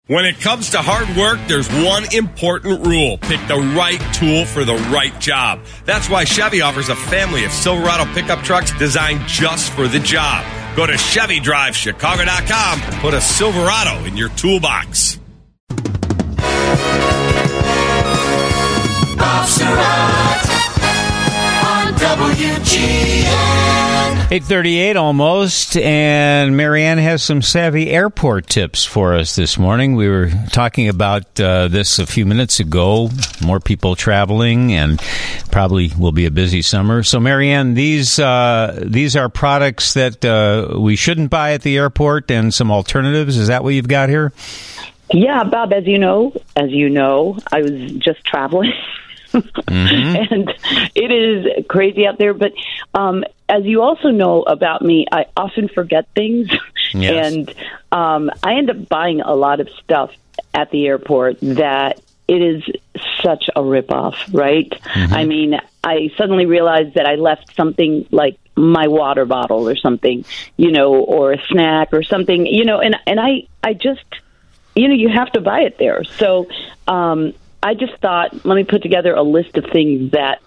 When it comes to hard work, there's one important rule. Pick the right tool for the right job. That's why Chevy offers a family of Silverado pickup trucks designed just for the job. Go to ChevyDriveChicago.com and put a Silverado in your toolbox. Bob Surratt on WGN. 8:38 almost, and Marianne has some savvy airport tips for us this morning. We were talking about this a few minutes ago. More people traveling, and probably will be a busy summer. So, Marianne, these are products that we shouldn't buy at the airport, and some alternatives. Is that what you've got here? Yeah, Bob. As you know, I was just traveling. Mm-hmm. And it is crazy out there. But as you also know about me, I often forget things. Yes. And I end up buying a lot of stuff at the airport that it is such a ripoff, right? Mm-hmm. I mean, I suddenly realized that I left something like my water bottle or something, or a snack or something, and I just, you have to buy it there. So, I just thought, let me put together a list of things that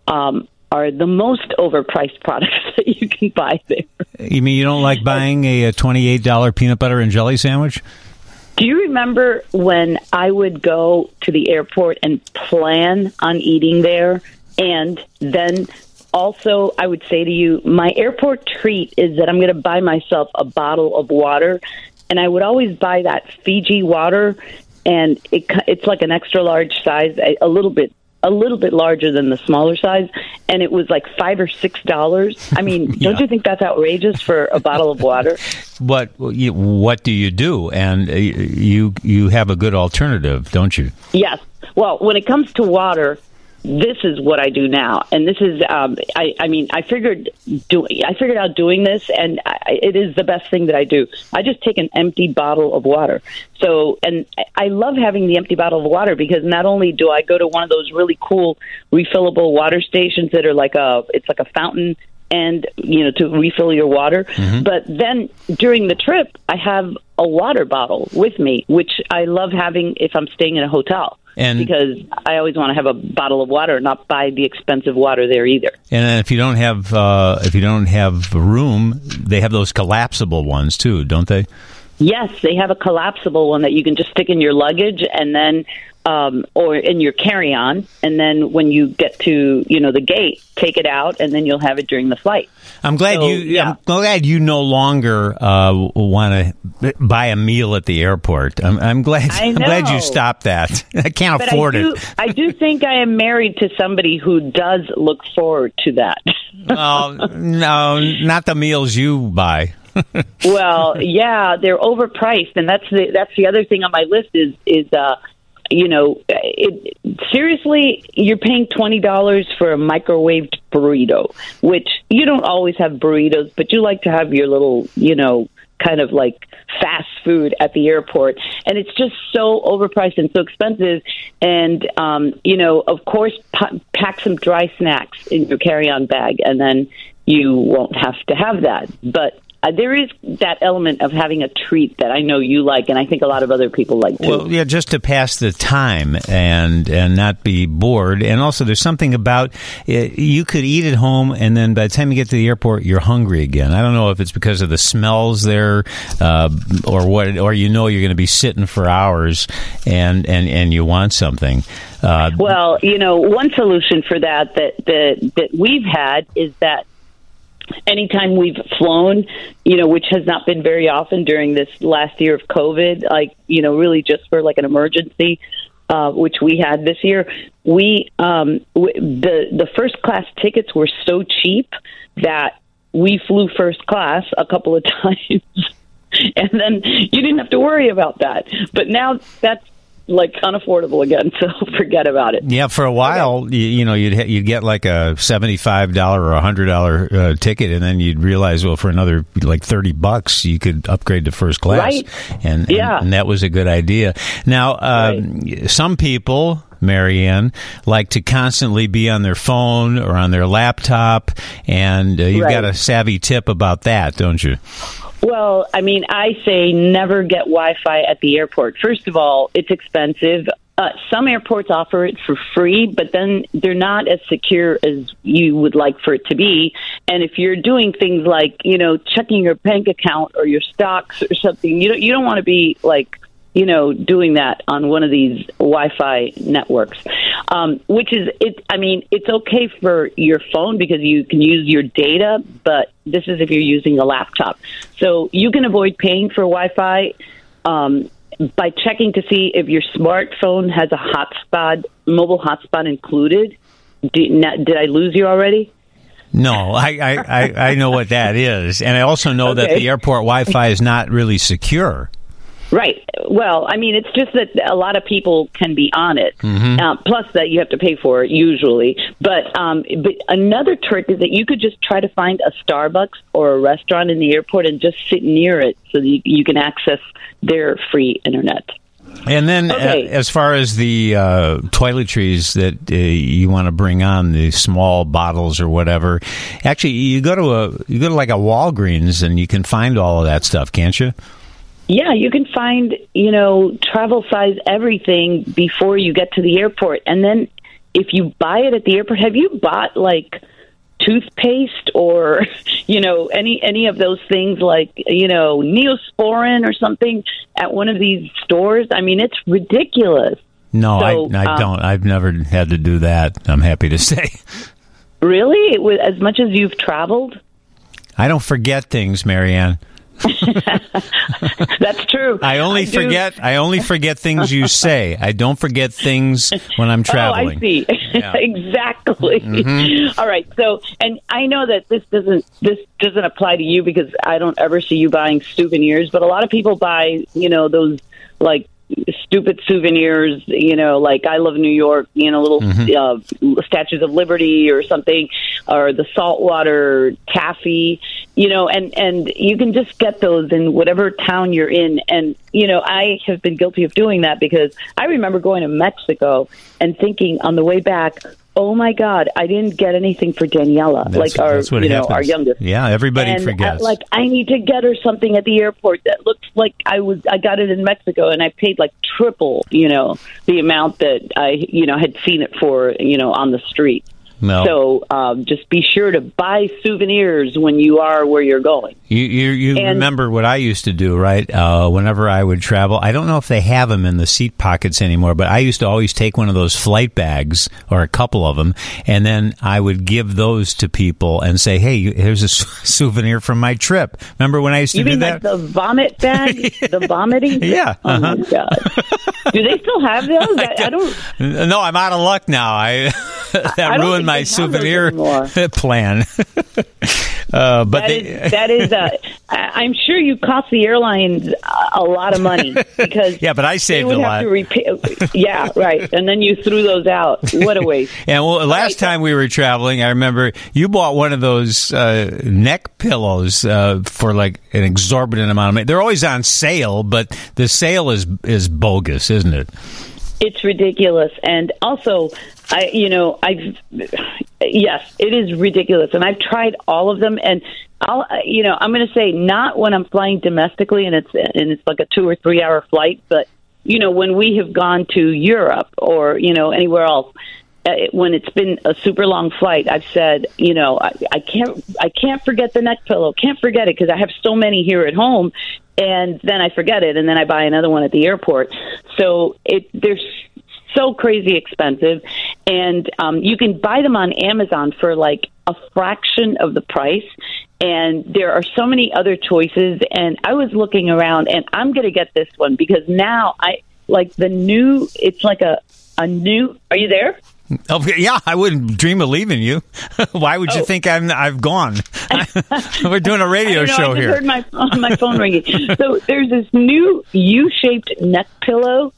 are the most overpriced products that you can buy there. You mean you don't like buying a $28 peanut butter and jelly sandwich? Do you remember when I would go to the airport and plan on eating there? And then also I would say to you, my airport treat is that I'm going to buy myself a bottle of water. And I would always buy that Fiji water. And it's like an extra large size, a little bit larger than the smaller size, and it was like $5 or $6. I mean, yeah. Don't you think that's outrageous for a bottle of water? But what do you do? And you have a good alternative, don't you? Yes. Well, when it comes to water, this is what I do now, and this is I figured out doing this, and it is the best thing that I do. I just take an empty bottle of water. So, and I love having the empty bottle of water because not only do I go to one of those really cool refillable water stations that are it's like a fountain, and to refill your water, mm-hmm. But then during the trip I have a water bottle with me, which I love having if I'm staying in a hotel. Because I always want to have a bottle of water, not buy the expensive water there either. And if you don't have room, they have those collapsible ones too, don't they? Yes, they have a collapsible one that you can just stick in your luggage and then, or in your carry-on, and then when you get to the gate, take it out, and then you'll have it during the flight. I'm glad I'm glad you no longer want to buy a meal at the airport. I'm glad you stopped that. I can't afford it. I do think I am married to somebody who does look forward to that. Oh, no, not the meals you buy. Well, yeah, they're overpriced, and that's the other thing on my list is seriously, you're paying $20 for a microwaved burrito, which you don't always have burritos, but you like to have your little, kind of like fast food at the airport. And it's just so overpriced and so expensive. And, of course, pack some dry snacks in your carry-on bag, and then you won't have to have that. But there is that element of having a treat that I know you like, and I think a lot of other people like too. Well, yeah, just to pass the time and not be bored. And also, there's something about you could eat at home, and then by the time you get to the airport, you're hungry again. I don't know if it's because of the smells there, or what, or you're going to be sitting for hours, and you want something. Well, one solution for that we've had is that anytime we've flown, which has not been very often during this last year of COVID, really just for like an emergency, which we had this year, the first class tickets were so cheap that we flew first class a couple of times, and then you didn't have to worry about that. But now that's like unaffordable again, so forget about it. Yeah, for a while, okay. You'd get like a $75 or $100 ticket, and then you'd realize, well, for another like $30, you could upgrade to first class, right? And that was a good idea. Now, some people Marianne, like to constantly be on their phone or on their laptop, and you've got a savvy tip about that, don't you? Well, I mean, I say never get Wi-Fi at the airport. First of all, it's expensive. Some airports offer it for free, but then they're not as secure as you would like for it to be. And if you're doing things like, checking your bank account or your stocks or something, you don't want to be doing that on one of these Wi-Fi networks, which is it. I mean, it's okay for your phone because you can use your data, but this is if you're using a laptop. So you can avoid paying for Wi-Fi by checking to see if your smartphone has a hotspot, mobile hotspot included. Did I lose you already? No, I know what that is, and I also know that the airport Wi-Fi is not really secure. Right. Well, I mean, it's just that a lot of people can be on it. Plus that you have to pay for it usually. But another trick is that you could just try to find a Starbucks or a restaurant in the airport and just sit near it so that you can access their free internet. And then, as far as the toiletries that you want to bring on, the small bottles or whatever, actually, you go to like a Walgreens and you can find all of that stuff, can't you? Yeah, you can find, travel size everything before you get to the airport. And then if you buy it at the airport, have you bought like toothpaste or, any of those things like, Neosporin or something at one of these stores? I mean, it's ridiculous. No, so, I don't. I've never had to do that, I'm happy to say. Really? As much as you've traveled? I don't forget things, Marianne. That's true. I only forget things you say. I don't forget things when I'm traveling. Oh, I see. Yeah. Exactly. All right. So, and I know that this doesn't apply to you because I don't ever see you buying souvenirs, but a lot of people buy, those like stupid souvenirs, like I love New York, little statues of Liberty or something, or the saltwater taffy, and you can just get those in whatever town you're in. And, I have been guilty of doing that because I remember going to Mexico and thinking on the way back, oh my God, I didn't get anything for Daniela, our youngest. Yeah, everybody forgets. I need to get her something at the airport that looks like I got it in Mexico, and I paid like triple, the amount that I, had seen it for, on the street. No. So just be sure to buy souvenirs when you are where you're going. You remember what I used to do, right? Whenever I would travel, I don't know if they have them in the seat pockets anymore, but I used to always take one of those flight bags or a couple of them, and then I would give those to people and say, "Hey, here's a souvenir from my trip." Remember when I used to do that? You mean like the vomit bag, the vomiting? Yeah. Oh my God. Do they still have those? I don't. No, I'm out of luck now. That ruined my souvenir plan. I'm sure you cost the airlines a lot of money because yeah, but I saved a lot. Yeah, right. And then you threw those out. What a waste. And last time we were traveling, I remember you bought one of those neck pillows for like an exorbitant amount of money. They're always on sale, but the sale is bogus, isn't it? It's ridiculous. And also, yes, it is ridiculous. And I've tried all of them. And I'm going to say not when I'm flying domestically and it's like a 2 or 3 hour flight, but when we have gone to Europe or, anywhere else, when it's been a super long flight, I've said, I can't forget the neck pillow. Can't forget it because I have so many here at home. And then I forget it, and then I buy another one at the airport. So they're so crazy expensive, and you can buy them on Amazon for like a fraction of the price. And there are so many other choices. And I was looking around, and I'm going to get this one because now I like the new. It's like a new. Are you there? Oh, yeah, I wouldn't dream of leaving you. Why would you think I've gone? We're doing a radio show here. I just heard my phone ringing. So there's this new U-shaped neck pillow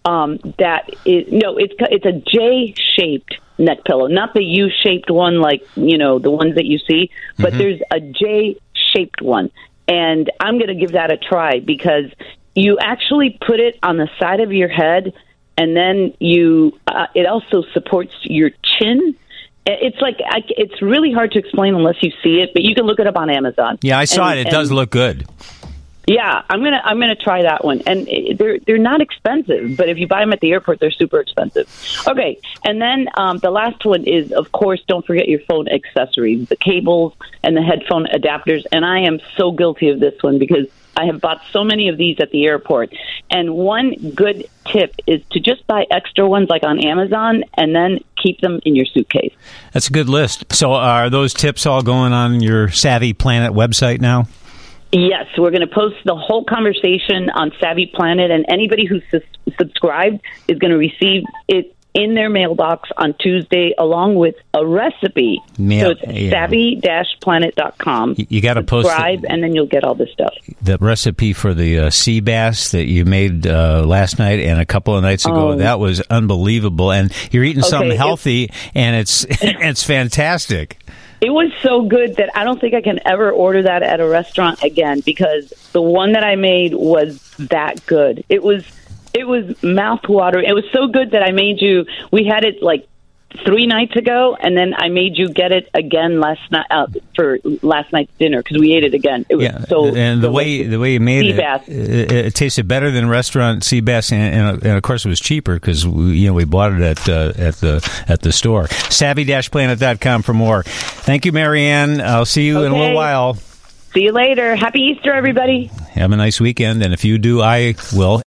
it's a J-shaped neck pillow, not the U-shaped one like, the ones that you see, but there's a J-shaped one. And I'm going to give that a try because you actually put it on the side of your head and then you. It also supports your chin. It's like it's really hard to explain unless you see it, but you can look it up on Amazon. Yeah, I saw it. It does look good. Yeah, I'm gonna try that one, and they're not expensive, but if you buy them at the airport, they're super expensive. Okay, and then the last one is, of course, don't forget your phone accessories, the cables and the headphone adapters. And I am so guilty of this one because I have bought so many of these at the airport. And one good tip is to just buy extra ones like on Amazon and then keep them in your suitcase. That's a good list. So are those tips all going on your Savvy Planet website now? Yes, we're going to post the whole conversation on Savvy Planet, and anybody who's subscribed is going to receive it in their mailbox on Tuesday, along with a recipe. So it's savvy-planet.com. You got to post subscribe, and then you'll get all this stuff. The recipe for the sea bass that you made last night and a couple of nights ago, that was unbelievable. And you're eating something healthy, and it's fantastic. It was so good that I don't think I can ever order that at a restaurant again, because the one that I made was that good. It was mouth-watering. It was so good that I made you. We had it like 3 nights ago, and then I made you get it again last night for last night's dinner because we ate it again. It was and the way you made sea bass. It tasted better than restaurant sea bass, and of course it was cheaper because we bought it at the store. Savvy-planet.com for more. Thank you, Marianne. I'll see you in a little while. See you later. Happy Easter, everybody. Have a nice weekend, and if you do, I will.